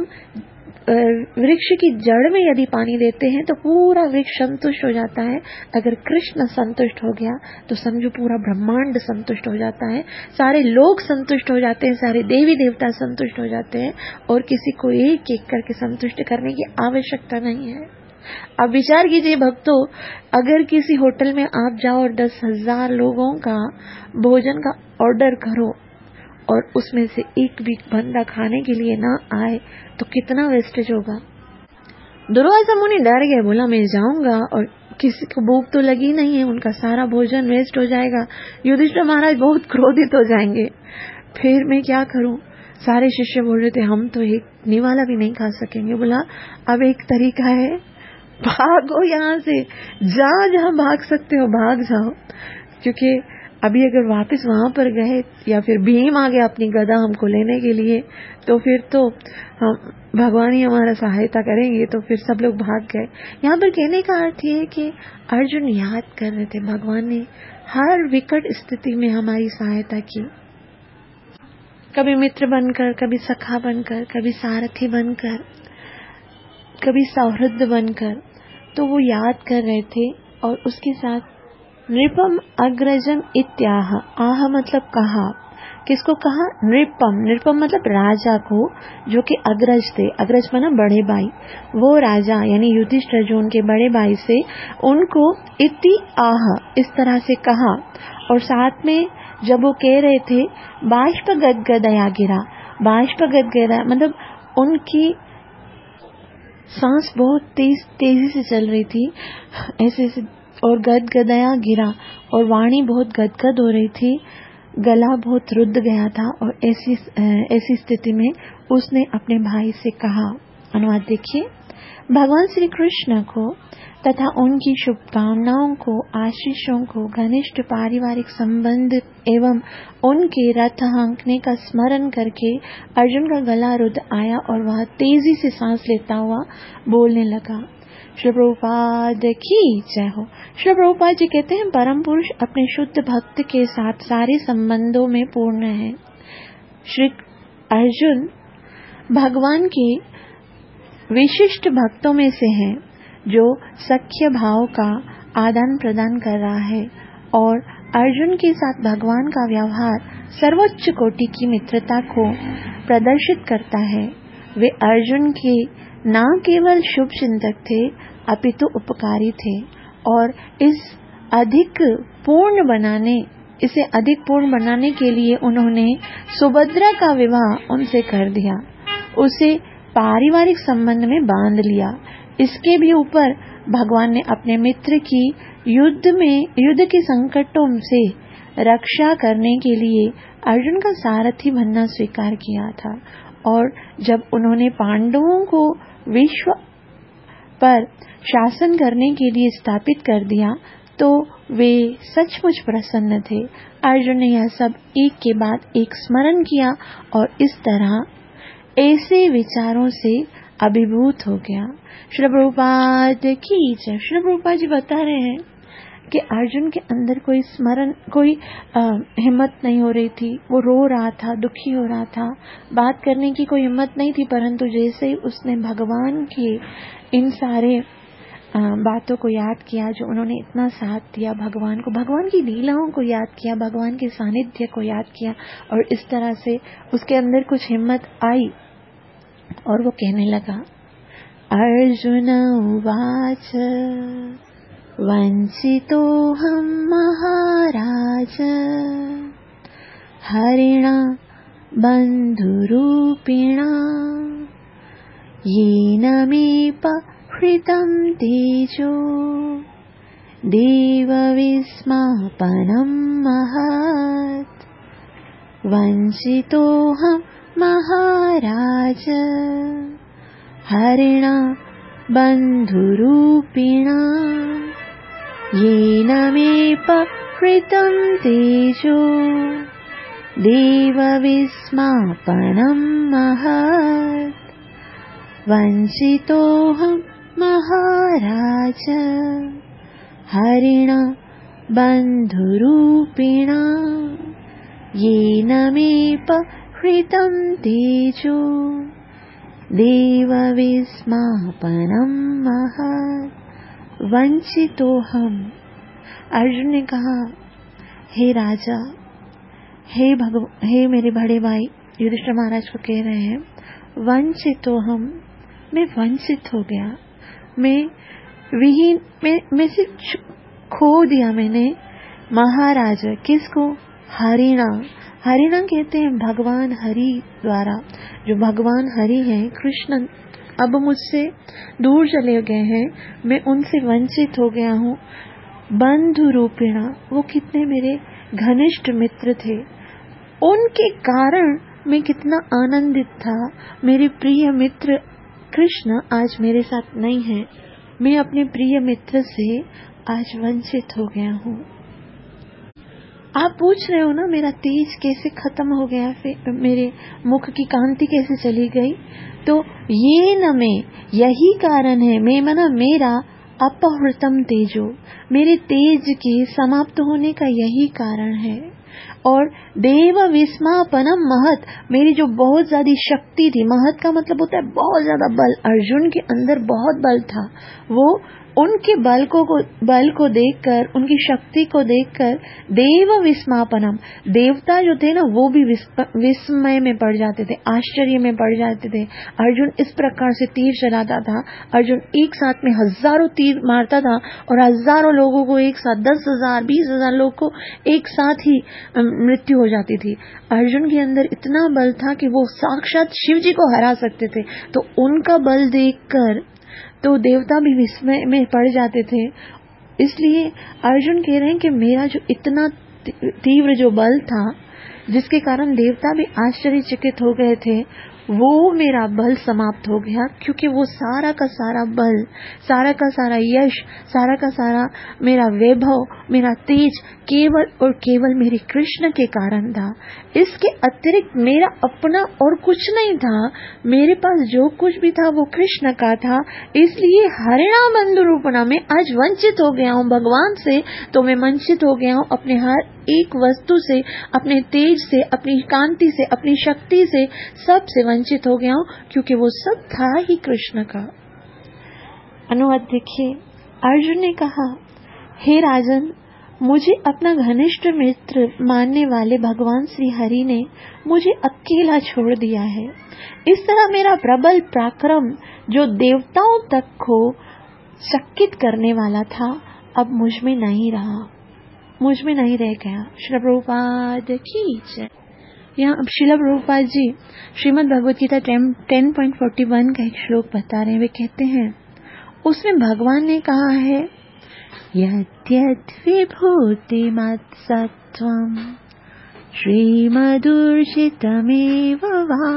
वृक्ष की जड़ में यदि पानी देते हैं तो पूरा वृक्ष संतुष्ट हो जाता है, अगर कृष्ण संतुष्ट हो गया तो समझो पूरा ब्रह्मांड संतुष्ट हो जाता है, सारे लोग संतुष्ट हो जाते हैं, सारे देवी देवता संतुष्ट हो जाते हैं और किसी को एक एक करके संतुष्ट करने की आवश्यकता नहीं है। अब विचार कीजिए भक्तों, अगर किसी होटल में आप जाओ और दस हजार लोगों का भोजन का ऑर्डर करो और उसमें से एक भी बंदा खाने के लिए ना आए तो कितना वेस्टेज होगा। दुर्वासा मुनि डर गए, बोला मैं जाऊंगा और किसी को भूख तो लगी नहीं है, उनका सारा भोजन वेस्ट हो जाएगा, युधिष्ठिर महाराज बहुत क्रोधित हो जाएंगे, फिर मैं क्या करूं। सारे शिष्य बोल रहे थे हम तो एक निवाला भी नहीं खा सकेंगे। बोला अब एक तरीका है, भागो यहाँ से, जहाँ जहाँ भाग सकते हो भाग जाओ, क्योंकि अभी अगर वापस वहां पर गए या फिर भीम आ गया अपनी गदा हमको लेने के लिए तो फिर तो हम भगवान ही हमारा सहायता करेंगे, तो फिर सब लोग भाग गए। यहाँ पर कहने का अर्थ ये है कि अर्जुन याद कर रहे थे भगवान ने हर विकट स्थिति में हमारी सहायता की, कभी मित्र बनकर, कभी सखा बनकर, कभी सारथी बनकर, कभी सौहृद बनकर, तो वो याद कर रहे थे। और उसके साथ नृपम अग्रजम इत्याह, आह मतलब कहा, किसको कहा? नृपम, नृपम मतलब राजा को, जो कि अग्रज थे, अग्रज माना बड़े भाई, वो राजा यानी युधिष्ठिर जो उनके बड़े भाई से, उनको इति आह इस तरह से कहा। और साथ में जब वो कह रहे थे बाष्प गदगदया गिरा, बाष्प गदगदया मतलब उनकी सांस बहुत तेज तेजी से चल रही थी ऐसे ऐसे, और गदगदया गिरा और वाणी बहुत गदगद हो रही थी, गला बहुत रुद्ध गया था। और ऐसी ऐसी स्थिति में उसने अपने भाई से कहा। अनुवाद देखिए, भगवान श्री कृष्ण को तथा उनकी शुभकामनाओं को, आशीषों को, घनिष्ठ पारिवारिक संबंध एवं उनके रथ हाँकने का स्मरण करके अर्जुन का गला रुद्ध आया और वह तेजी से सांस लेता हुआ बोलने लगा। श्री प्रभुपाद की जय हो। श्री प्रभुपाद जी कहते हैं परम पुरुष अपने शुद्ध भक्त के साथ सारे संबंधों में पूर्ण है। श्री अर्जुन भगवान के विशिष्ट भक्तों में से हैं, जो सख्य भाव का आदान प्रदान कर रहा है और अर्जुन के साथ भगवान का व्यवहार सर्वोच्च कोटि की मित्रता को प्रदर्शित करता है। वे अर्जुन के न केवल शुभ चिंतक थे अपितु उपकारी थे और इस अधिक पूर्ण बनाने इसे अधिक पूर्ण बनाने के लिए उन्होंने सुभद्रा का विवाह उनसे कर दिया, उसे पारिवारिक संबंध में बांध लिया। इसके भी ऊपर भगवान ने अपने मित्र की युद्ध में युद्ध के संकटों से रक्षा करने के लिए अर्जुन का सारथी बनना स्वीकार किया था। और जब उन्होंने पांडवों को विश्व पर शासन करने के लिए स्थापित कर दिया तो वे सचमुच प्रसन्न थे। अर्जुन ने यह सब एक के बाद एक स्मरण किया और इस तरह ऐसे विचारों से अभिभूत हो गया। श्री प्रभुपाद की जय। श्री प्रभुपाद जी बता रहे हैं कि अर्जुन के अंदर कोई स्मरण कोई आ, हिम्मत नहीं हो रही थी, वो रो रहा था, दुखी हो रहा था, बात करने की कोई हिम्मत नहीं थी, परंतु जैसे ही उसने भगवान के इन सारे आ, बातों को याद किया जो उन्होंने इतना साथ दिया भगवान को, भगवान की लीलाओं को याद किया, भगवान के सानिध्य को याद किया और इस तरह से उसके अंदर कुछ हिम्मत आई और वो कहने लगा, अर्जुन उवाच वञ्चितोऽहं महाराज हरिणा बन्धुरूपिणा येन मेऽपहृतं तेजो देवविस्मापनं महत् वञ्चितोऽहं महाराज हरिणा बन्धुरूपिणा येन मेऽपहृतं तेजो देवविस्मापनं महत् वञ्चितोऽहं महाराज हरिणा बन्धुरूपिणा येन मेऽपहृतं तेजो देवविस्मापनं महत् वंचितोहम। अर्जुन ने कहा, हे राजा, हे भगव हे मेरे बड़े भाई युधिष्ठिर महाराज को कह रहे हैं, वंचितोहम, मैं वंचित हो गया, मैं विहीन मैं मैं से खो दिया मैंने। महाराज किसको? हरिणा। हरिणा कहते हैं भगवान हरि द्वारा, जो भगवान हरि हैं कृष्ण अब मुझसे दूर चले गए हैं, मैं उनसे वंचित हो गया हूँ। बंधु रूपिणा, वो कितने मेरे घनिष्ठ मित्र थे, उनके कारण मैं कितना आनंदित था। मेरे प्रिय मित्र कृष्ण आज मेरे साथ नहीं है, मैं अपने प्रिय मित्र से आज वंचित हो गया हूँ। आप पूछ रहे हो ना, मेरा तेज कैसे खत्म हो गया, फिर मेरे मुख की कांति कैसे चली गई? तो ये न मैं, यही कारण है, मैं मना मेरा अपहृतम तेजो, मेरे तेज के समाप्त होने का यही कारण है। और देव विस्मापनम महत, मेरी जो बहुत ज्यादा शक्ति थी, महत का मतलब होता है बहुत ज्यादा बल, अर्जुन के अंदर बहुत बल था, वो उनके बल को बल को देखकर, उनकी शक्ति को देखकर देव विस्मापनम, देवता जो थे ना वो भी विस्मय में पड़ जाते थे, आश्चर्य में पड़ जाते थे। अर्जुन इस प्रकार से तीर चलाता था, अर्जुन एक साथ में हजारों तीर मारता था और हजारों लोगों को एक साथ, दस हजार बीस हजार लोग को एक साथ ही मृत्यु हो जाती थी। अर्जुन के अंदर इतना बल था कि वो साक्षात शिव जी को हरा सकते थे। तो उनका बल देखकर तो देवता भी विस्मय में पड़ जाते थे। इसलिए अर्जुन कह रहे हैं कि मेरा जो इतना तीव्र जो बल था, जिसके कारण देवता भी आश्चर्यचकित हो गए थे, वो मेरा बल समाप्त हो गया, क्योंकि वो सारा का सारा बल, सारा का सारा यश, सारा का सारा मेरा वैभव, मेरा तेज केवल और केवल मेरे कृष्ण के कारण था। इसके अतिरिक्त मेरा अपना और कुछ नहीं था, मेरे पास जो कुछ भी था वो कृष्ण का था। इसलिए हरिणा बंधु रूपणा में आज वंचित हो गया हूँ भगवान से, तो मैं वंचित हो गया हूँ अपने हर एक वस्तु से, अपने तेज से, अपनी कांति से, अपनी शक्ति से, सब से वंचित हो गया हूँ, क्योंकि वो सब था ही कृष्ण का। अनुवाद देखिए, अर्जुन ने कहा, हे राजन, मुझे अपना घनिष्ठ मित्र मानने वाले भगवान श्री हरि ने मुझे अकेला छोड़ दिया है। इस तरह मेरा प्रबल पराक्रम जो देवताओं तक को चकित करने वाला था, अब मुझ में नहीं रहा, मुझ में नहीं रह गया। श्रील प्रभुपाद की जय। यहाँ अब Srila Prabhupada ji Srimad Bhagavad Gita ten point forty one का एक श्लोक बता रहे हैं। वे कहते हैं, उसमें भगवान ने कहा है, यद्यद् विभूतिमत्सत्त्वं श्रीमदूर्जितमेव वा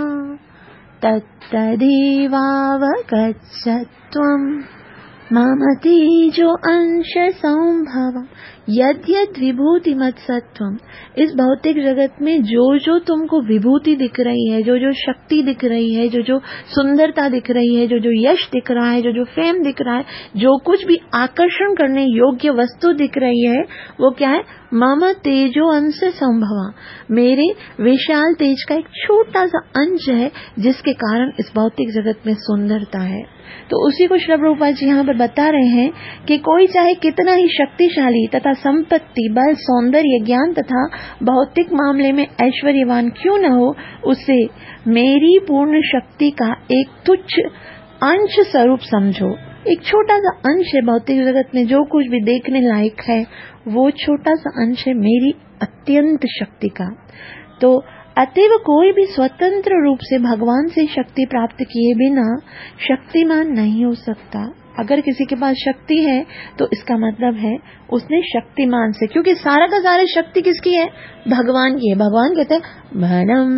तत्तदेवावगच्छत्वं मम तेजो अंश संभवम्। यद्यद् विभूतिमत्सत्त्वम्, इस भौतिक जगत में जो जो तुमको विभूति दिख रही है, जो जो शक्ति दिख रही है, जो जो सुंदरता दिख रही है, जो जो यश दिख रहा है, जो जो फेम दिख रहा है, जो कुछ भी आकर्षण करने योग्य वस्तु दिख रही है, वो क्या है? मम तेजो अंश संभवा, मेरे विशाल तेज का एक छोटा सा अंश है, जिसके कारण इस भौतिक जगत में सुंदरता है। तो उसी को श्री प्रभुपाद जी यहाँ पर बता रहे हैं कि कोई चाहे कितना ही शक्तिशाली तथा संपत्ति, बल, सौंदर्य, ज्ञान तथा भौतिक मामले में ऐश्वर्यवान क्यों न हो, उसे मेरी पूर्ण शक्ति का एक तुच्छ अंश स्वरूप समझो। एक छोटा सा अंश है भौतिक जगत में, जो कुछ भी देखने लायक है वो छोटा सा अंश है मेरी अत्यंत शक्ति का। तो अतएव कोई भी स्वतंत्र रूप से भगवान से शक्ति प्राप्त किए बिना शक्तिमान नहीं हो सकता। अगर किसी के पास शक्ति है तो इसका मतलब है उसने शक्तिमान से, क्योंकि सारा का सारा शक्ति किसकी है? भगवान की है। भगवान कहते हैं बलम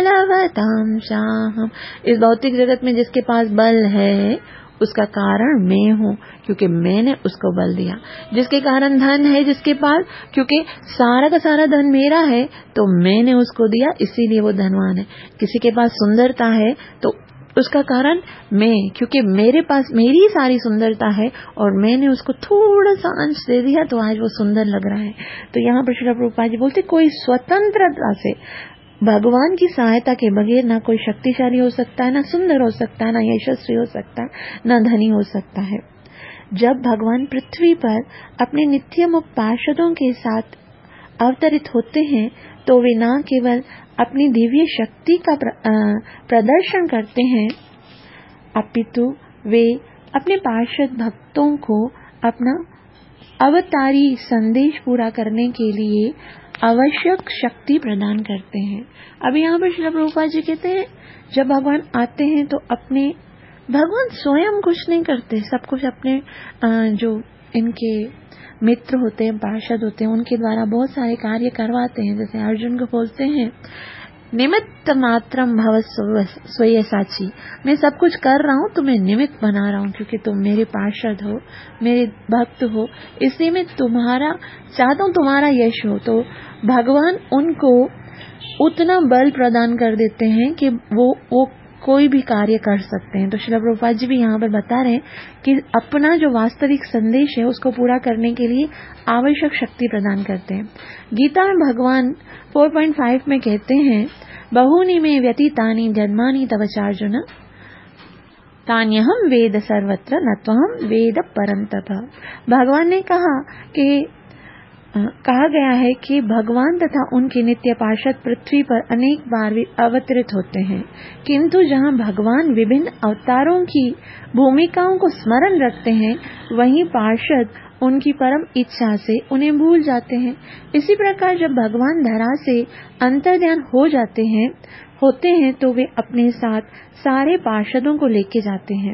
बलवताम शाहम। इस भौतिक जगत में जिसके पास बल है उसका कारण मैं हूँ, क्योंकि मैंने उसको बल दिया। जिसके कारण धन है जिसके पास, क्योंकि सारा का सारा धन मेरा है तो मैंने उसको दिया, इसीलिए वो धनवान है। किसी के पास सुंदरता है तो उसका कारण मैं, क्योंकि मेरे पास मेरी सारी सुंदरता है और मैंने उसको थोड़ा सा अंश दे दिया तो आज वो सुंदर लग रहा है। तो यहाँ पर श्रील प्रभुपाद जी बोलते कोई स्वतंत्रता से भगवान की सहायता के बगैर ना कोई शक्तिशाली हो सकता है, ना सुंदर हो सकता है, ना यशस्वी हो सकता है, ना धनी हो सकता है। जब भगवान पृथ्वी पर अपने नित्य मुक्त पार्षदों के साथ अवतरित होते हैं तो वे न केवल अपनी दिव्य शक्ति का प्रदर्शन करते हैं, अपितु वे अपने पार्षद भक्तों को अपना अवतारी संदेश पूरा करने के लिए आवश्यक शक्ति प्रदान करते हैं। अब यहाँ पर श्रील प्रभुपाद जी कहते हैं जब भगवान आते हैं तो अपने भगवान स्वयं कुछ नहीं करते, सब कुछ अपने जो इनके मित्र होते हैं, पार्षद होते हैं, उनके द्वारा बहुत सारे कार्य करवाते हैं। जैसे अर्जुन को बोलते हैं निमित्त मात्रम भव स्वयं साची, मैं सब कुछ कर रहा हूँ, तुम्हें निमित्त बना रहा हूँ क्योंकि तुम मेरे पार्षद हो, मेरे भक्त हो, इसलिए मैं तुम्हारा चाहता हूँ तुम्हारा यश हो। तो भगवान उनको उतना बल प्रदान कर देते हैं कि वो वो कोई भी कार्य कर सकते हैं। तो श्रील प्रभुपाद जी भी यहाँ पर बता रहे हैं कि अपना जो वास्तविक संदेश है उसको पूरा करने के लिए आवश्यक शक्ति प्रदान करते हैं। गीता में भगवान चार पॉइंट पाँच में कहते हैं बहुनी में व्यतीतानि जन्मानि तव चार्जुन तान्यहम वेद सर्वत्र न त्वहम वेद परंतप। भगवान ने कहा कि कहा गया है कि भगवान तथा उनके नित्य पार्षद पृथ्वी पर अनेक बार अवतरित होते हैं, किंतु जहां भगवान विभिन्न अवतारों की भूमिकाओं को स्मरण रखते हैं वहीं पार्षद उनकी परम इच्छा से उन्हें भूल जाते हैं। इसी प्रकार जब भगवान धरा से अंतर्ध्यान हो जाते हैं होते हैं तो वे अपने साथ सारे पार्षदों को लेके जाते हैं।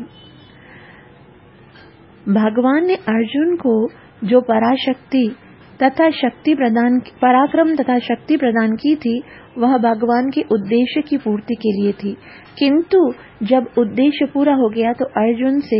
भगवान ने अर्जुन को जो पराशक्ति तथा शक्ति प्रदान पराक्रम तथा शक्ति प्रदान की थी वह भगवान के उद्देश्य की पूर्ति के लिए थी, किंतु जब उद्देश्य पूरा हो गया तो अर्जुन से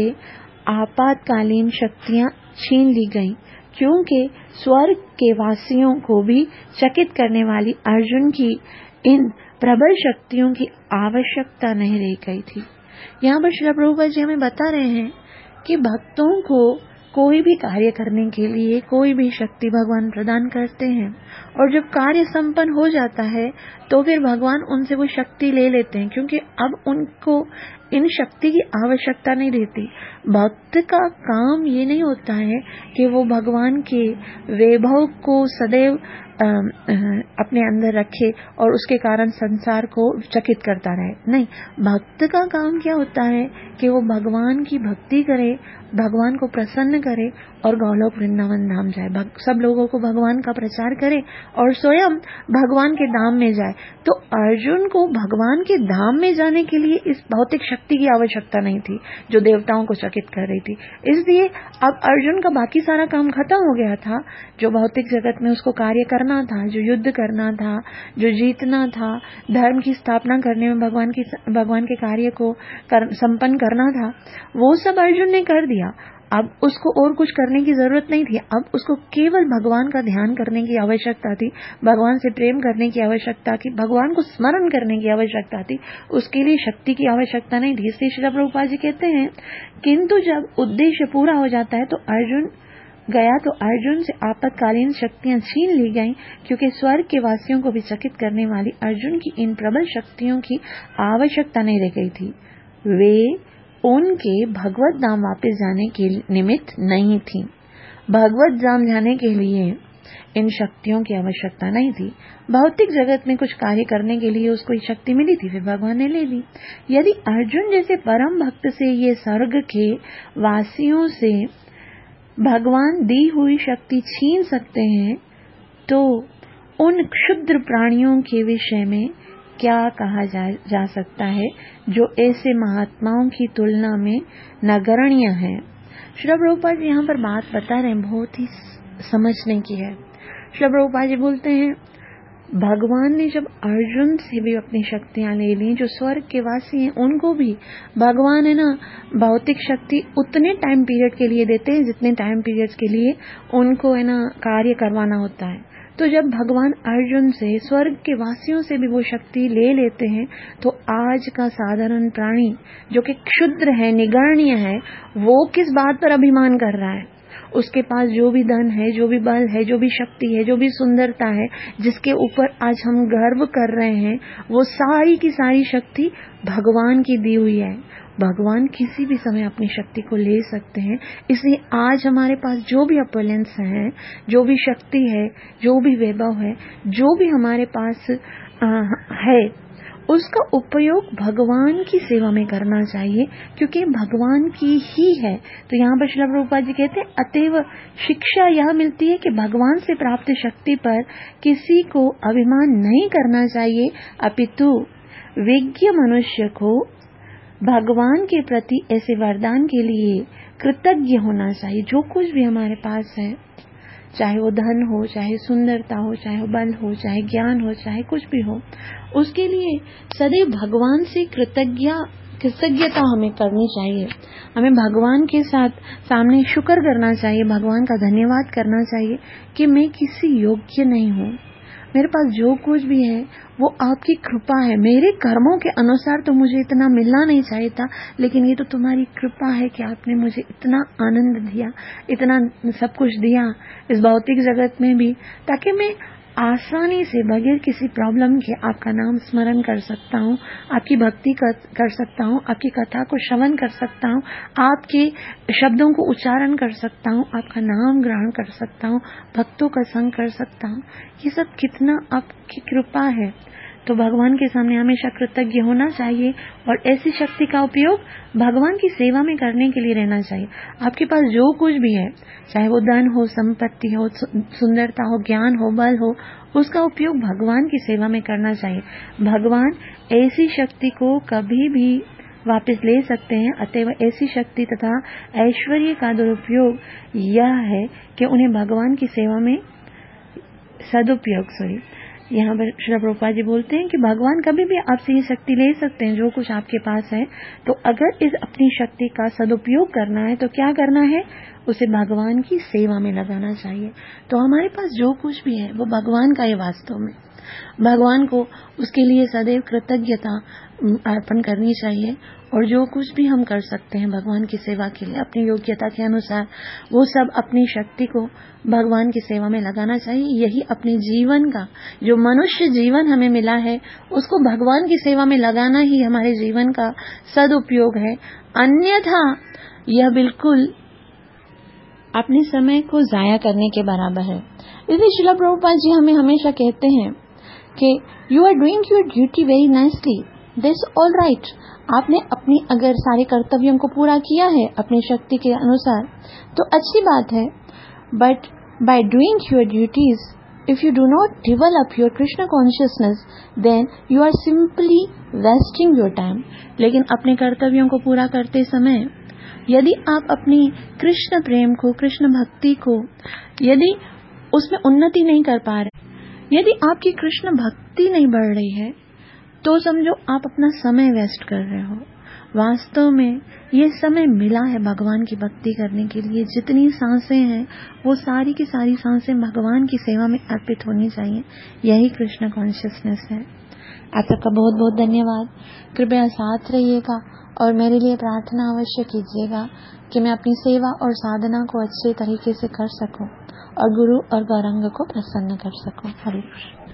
आपातकालीन शक्तियां छीन ली गईं, क्योंकि स्वर्ग के वासियों को भी चकित करने वाली अर्जुन की इन प्रबल शक्तियों की आवश्यकता नहीं रह गई थी। यहाँ पर श्री प्रभुपाद जी हमें बता रहे हैं कि भक्तों को कोई भी कार्य करने के लिए कोई भी शक्ति भगवान प्रदान करते हैं और जब कार्य संपन्न हो जाता है तो फिर भगवान उनसे वो शक्ति ले लेते हैं, क्योंकि अब उनको इन शक्ति की आवश्यकता नहीं रहती। भक्त का काम ये नहीं होता है कि वो भगवान के वैभव को सदैव आ, आ, अपने अंदर रखे और उसके कारण संसार को चकित करता रहे। नहीं, भक्त का काम क्या होता है कि वो भगवान की भक्ति करे, भगवान को प्रसन्न करे और गौलोक वृंदावन धाम जाए, सब लोगों को भगवान का प्रचार करे और स्वयं भगवान के धाम में जाए। तो अर्जुन को भगवान के धाम में जाने के लिए इस भौतिक शक्ति की आवश्यकता नहीं थी जो देवताओं को चकित कर रही थी। इसलिए अब अर्जुन का बाकी सारा काम खत्म हो गया था। जो भौतिक जगत में उसको कार्य करना था, जो युद्ध करना था, जो जीतना था, धर्म की स्थापना करने में भगवान की भगवान के कार्य को कर, संपन्न करना था, वो सब अर्जुन ने कर दिया। अब उसको और कुछ करने की जरूरत नहीं थी। अब उसको केवल भगवान का ध्यान करने की आवश्यकता थी, भगवान से प्रेम करने की आवश्यकता थी, भगवान को स्मरण करने की आवश्यकता थी। उसके लिए शक्ति की आवश्यकता नहीं थी। इसलिए श्रील प्रभुपाद जी कहते हैं किंतु जब उद्देश्य पूरा हो जाता है तो अर्जुन गया तो अर्जुन से आपातकालीन शक्तियां छीन ली गईं, क्योंकि स्वर्ग के वासियों को भी चकित करने वाली अर्जुन की इन प्रबल शक्तियों की आवश्यकता नहीं रह गई थी। वे उनके भगवत धाम वापस जाने के निमित्त नहीं थी। भगवत धाम जाने के लिए इन शक्तियों की आवश्यकता नहीं थी। भौतिक जगत में कुछ कार्य करने के लिए उसको ये शक्ति मिली थी, फिर भगवान ने ले ली। यदि अर्जुन जैसे परम भक्त से ये स्वर्ग के वासियों से भगवान दी हुई शक्ति छीन सकते हैं, तो उन क्षुद्र प्राणियों के विषय में क्या कहा जा, जा सकता है जो ऐसे महात्माओं की तुलना में नगण्य है। श्री प्रभुपाद जी यहाँ पर बात बता रहे हैं, बहुत ही समझने की है। श्री प्रभुपाद जी बोलते हैं, भगवान ने जब अर्जुन से भी अपनी शक्तियां ले ली, जो स्वर्ग के वासी हैं उनको भी भगवान है ना भौतिक शक्ति उतने टाइम पीरियड के लिए देते हैं जितने टाइम पीरियड के लिए उनको है ना कार्य करवाना होता है। तो जब भगवान अर्जुन से स्वर्ग के वासियों से भी वो शक्ति ले लेते हैं, तो आज का साधारण प्राणी जो कि क्षुद्र है, निगण्य है, वो किस बात पर अभिमान कर रहा है? उसके पास जो भी धन है, जो भी बल है, जो भी शक्ति है, जो भी सुंदरता है, जिसके ऊपर आज हम गर्व कर रहे हैं, वो सारी की सारी शक्ति भगवान की दी हुई है। भगवान किसी भी समय अपनी शक्ति को ले सकते हैं। इसलिए आज हमारे पास जो भी अपोलेंस है, जो भी शक्ति है, जो भी वैभव है, जो भी हमारे पास आ, है, उसका उपयोग भगवान की सेवा में करना चाहिए, क्योंकि भगवान की ही है। तो यहाँ पर श्रील प्रभुपाद जी कहते हैं, अतएव शिक्षा यह मिलती है कि भगवान से प्राप्त शक्ति पर किसी को अभिमान नहीं करना चाहिए, अपितु विज्ञ मनुष्य को भगवान के प्रति ऐसे वरदान के लिए कृतज्ञ होना चाहिए। जो कुछ भी हमारे पास है, चाहे वो धन हो, चाहे सुंदरता हो, चाहे वो बल हो, चाहे ज्ञान हो, चाहे कुछ भी हो, उसके लिए सदैव भगवान से कृतज्ञ कृतज्ञता हमें करनी चाहिए। हमें भगवान के साथ सामने शुक्र करना चाहिए, भगवान का धन्यवाद करना चाहिए कि मैं किसी योग्य नहीं हूँ, मेरे पास जो कुछ भी है वो आपकी कृपा है। मेरे कर्मों के अनुसार तो मुझे इतना मिलना नहीं चाहिए था, लेकिन ये तो तुम्हारी कृपा है कि आपने मुझे इतना आनंद दिया, इतना सब कुछ दिया इस भौतिक जगत में भी, ताकि मैं आसानी से बगैर किसी प्रॉब्लम के आपका नाम स्मरण कर सकता हूँ, आपकी भक्ति कर, कर सकता हूँ, आपकी कथा को श्रवण कर सकता हूँ, आपके शब्दों को उच्चारण कर सकता हूँ, आपका नाम ग्रहण कर सकता हूँ, भक्तों का संग कर सकता हूँ। ये सब कितना आपकी कृपा है। तो भगवान के सामने हमेशा कृतज्ञ होना चाहिए और ऐसी शक्ति का उपयोग भगवान की सेवा में करने के लिए रहना चाहिए। आपके पास जो कुछ भी है, चाहे वो धन हो, संपत्ति हो, सुंदरता हो, ज्ञान हो, बल हो, उसका उपयोग भगवान की सेवा में करना चाहिए। भगवान ऐसी शक्ति को कभी भी वापस ले सकते हैं। अतएव ऐसी शक्ति तथा ऐश्वर्य का दुरुपयोग यह है कि उन्हें भगवान की सेवा में सदुपयोग सॉरी यहाँ पर श्री प्रभुपाद जी बोलते हैं कि भगवान कभी भी आपसे ये शक्ति ले सकते हैं, जो कुछ आपके पास है। तो अगर इस अपनी शक्ति का सदुपयोग करना है तो क्या करना है, उसे भगवान की सेवा में लगाना चाहिए। तो हमारे पास जो कुछ भी है वो भगवान का है। वास्तव में भगवान को उसके लिए सदैव कृतज्ञता अर्पण करनी चाहिए, और जो कुछ भी हम कर सकते हैं भगवान की सेवा के लिए अपनी योग्यता के अनुसार, वो सब अपनी शक्ति को भगवान की सेवा में लगाना चाहिए। यही अपने जीवन का, जो मनुष्य जीवन हमें मिला है, उसको भगवान की सेवा में लगाना ही हमारे जीवन का सदुपयोग है। अन्यथा यह बिल्कुल अपने समय को जाया करने के बराबर है। इसलिए श्रील प्रभुपाद जी हमें हमेशा कहते हैं कि you are doing your duty very nicely, this all right. आपने अपनी अगर सारे कर्तव्यों को पूरा किया है अपनी शक्ति के अनुसार तो अच्छी बात है, but by doing your duties if you do not develop your Krishna consciousness then you are simply wasting your time. लेकिन अपने कर्तव्यों को पूरा करते समय यदि आप अपनी कृष्ण प्रेम को, कृष्ण भक्ति को, यदि उसमें उन्नति नहीं कर पा रहे, यदि आपकी कृष्ण भक्ति नहीं बढ़ रही है, तो समझो आप अपना समय वेस्ट कर रहे हो। वास्तव में ये समय मिला है भगवान की भक्ति करने के लिए। जितनी सांसें हैं वो सारी की सारी सांसें भगवान की सेवा में अर्पित होनी चाहिए। यही कृष्ण कॉन्शियसनेस है। आप सबका बहुत बहुत धन्यवाद। कृपया साथ रहिएगा और मेरे लिए प्रार्थना अवश्य कीजिएगा कि मैं अपनी सेवा और साधना को अच्छे तरीके से कर सकूं और गुरु और गौरंग को प्रसन्न कर सकूं। हरे कृष्ण।